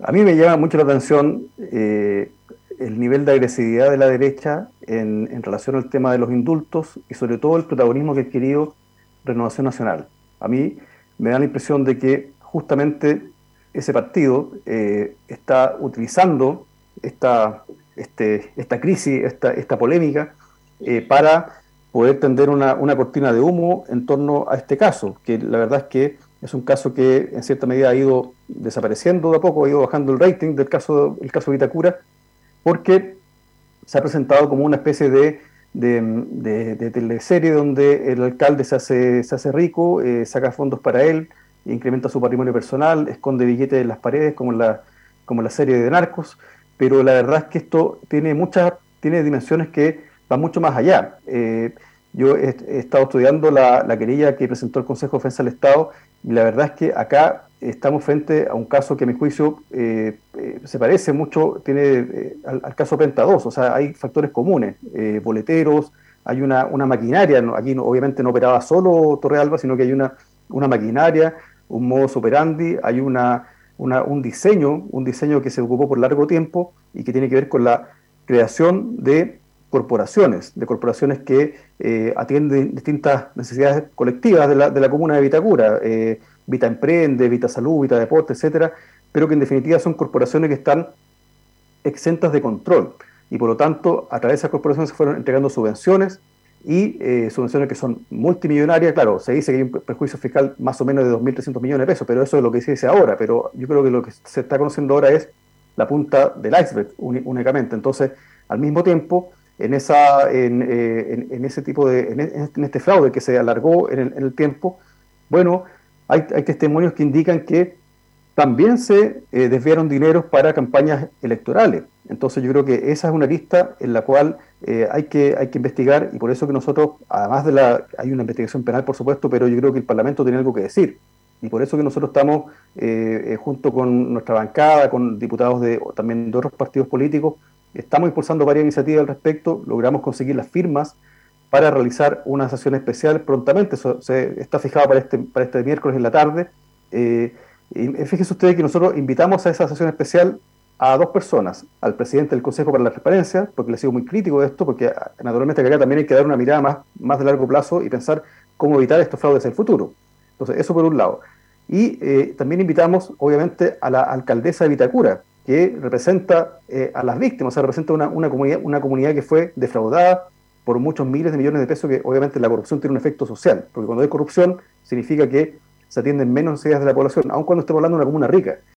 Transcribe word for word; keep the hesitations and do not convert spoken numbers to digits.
A mí me llama mucho la atención eh, el nivel de agresividad de la derecha en, en relación al tema de los indultos y sobre todo el protagonismo que ha adquirido Renovación Nacional. A mí me da la impresión de que justamente ese partido eh, está utilizando esta, este, esta crisis, esta, esta polémica, eh, para poder tender una, una cortina de humo en torno a este caso, que la verdad es que es un caso que en cierta medida ha ido desapareciendo de a poco, ha ido bajando el rating del caso, el caso Vitacura, porque se ha presentado como una especie de, de, de, de teleserie donde el alcalde se hace, se hace rico, eh, saca fondos para él, incrementa su patrimonio personal, esconde billetes en las paredes como en la, como en la serie de Narcos, pero la verdad es que esto tiene muchas, tiene dimensiones que van mucho más allá. Eh, yo he, he, estado estudiando la, la querella que presentó el Consejo de Defensa del Estado y la verdad es que acá estamos frente a un caso que a mi juicio eh, eh, se parece mucho tiene eh, al, al caso Penta dos, o sea, hay factores comunes, eh, boleteros, hay una, una maquinaria, ¿no? Aquí no, obviamente no operaba solo Torrealba, sino que hay una, una maquinaria, un modus operandi, hay una, una, un diseño, un diseño que se ocupó por largo tiempo y que tiene que ver con la creación de corporaciones, de corporaciones que eh, atienden distintas necesidades colectivas de la, de la comuna de Vitacura, eh, Vita Emprende, Vita Salud, Vita Deporte, etcétera, pero que en definitiva son corporaciones que están exentas de control y por lo tanto a través de esas corporaciones se fueron entregando subvenciones y eh, subvenciones que son multimillonarias. Claro, se dice que hay un perjuicio fiscal más o menos de dos mil trescientos millones de pesos, pero eso es lo que se dice ahora, pero yo creo que lo que se está conociendo ahora es la punta del iceberg únicamente. Entonces, al mismo tiempo, en, esa, en, eh, en, en ese tipo de, en, en, este fraude que se alargó en el, en el tiempo, bueno, hay, hay testimonios que indican que también se eh, desviaron dineros para campañas electorales. Entonces yo creo que esa es una lista en la cual eh, hay, que, hay que investigar y por eso que nosotros, además de la, hay una investigación penal por supuesto, pero yo creo que el Parlamento tiene algo que decir. Y por eso que nosotros estamos, eh, eh, junto con nuestra bancada, con diputados de también de otros partidos políticos, estamos impulsando varias iniciativas al respecto, logramos conseguir las firmas para realizar una sesión especial prontamente. Eso se está fijado para este, para este miércoles en la tarde. Eh, y fíjese usted que nosotros invitamos a esa sesión especial a dos personas, al presidente del Consejo para la Transparencia, porque le he sido muy crítico de esto, porque naturalmente acá también hay que dar una mirada más, más de largo plazo y pensar cómo evitar estos fraudes en el futuro. Entonces, eso por un lado. Y eh, también invitamos, obviamente, a la alcaldesa de Vitacura, que representa eh, a las víctimas, o sea, representa una, una, comunidad, una comunidad que fue defraudada por muchos miles de millones de pesos, que obviamente la corrupción tiene un efecto social, porque cuando hay corrupción significa que se atienden menos necesidades de la población, aun cuando estemos hablando de una comuna rica.